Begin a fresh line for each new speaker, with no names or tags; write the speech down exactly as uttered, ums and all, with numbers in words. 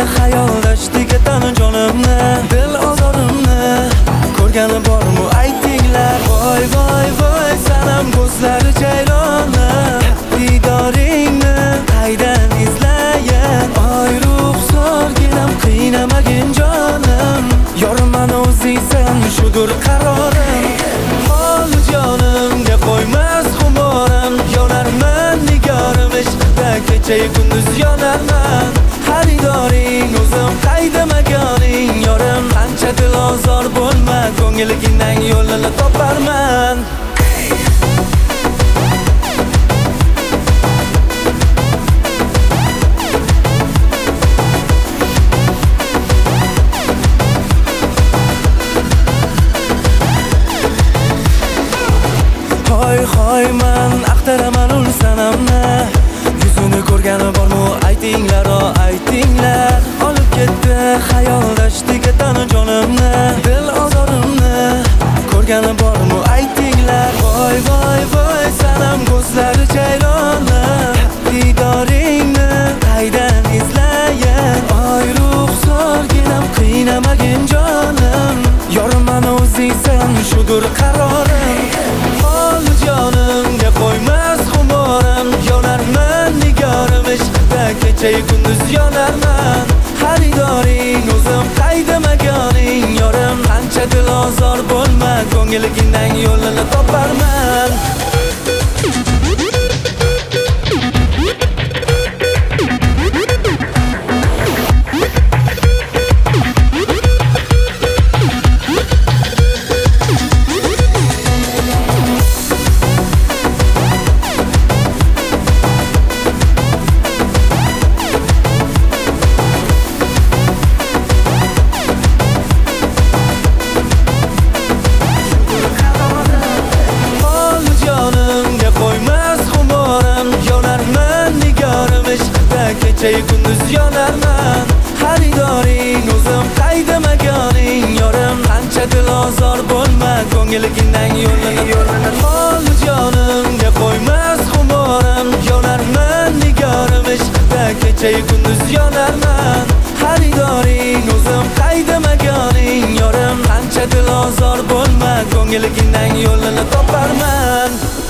Hayallashdik etani jonimni, dil ozorimni ko'rgani bormi aytinglar. Voy voy voy sanam ko'zlari jayloni, didoringni qaydan izlayin. Oy ruxsorginam qiynamagin jonim, yorimani o'zingsan shudur qarorim. Hol jonimga qo'ymas xumorim, yonarman nigorim ishqda kecha-yu kunduz yonarman. Xaridoring o'zim qayda makoning, yorim qancha dilozor bo'lma, ko'ngilingdan yo'lini toparman. Hoy hoy man axtaraman ul sanamni, yuzini ko'rgani bormi aytinglar, o aytinglar. Olib ketdi hayallashdik etani jonimni, dil ozorimni ko'rgani bormi aytinglar. Voy voy voy sanam ko'zlari jayloni, didoringni qaydan izlayin. Oy ruxsorginam qiynamagin jonim, yorimani o'zingsan shudur qarorim. Hol jonimga qo'ymas xumorim, yonarman nigorim ishqda kecha-yu kunduz yonarman. Xaridoring o'zim qayda makoning, yorim qancha dilozor bo'lma, ko'ngilingdan yo'lini toparman. Kecha-yu kunduz yonarman. Xaridoring o'zim qayda makoning, yorim qancha dilozor bo'lma, ko'ngilingdan yo'lini yo'lini. Hol jonimga qo'ymas xumorim, yonarman nigorim ishqda kecha-yu kunduz yonarman. Xaridoring o'zim qayda makoning, yorim qancha dilozor bo'lma, ko'ngilingdan yo'lini toparman.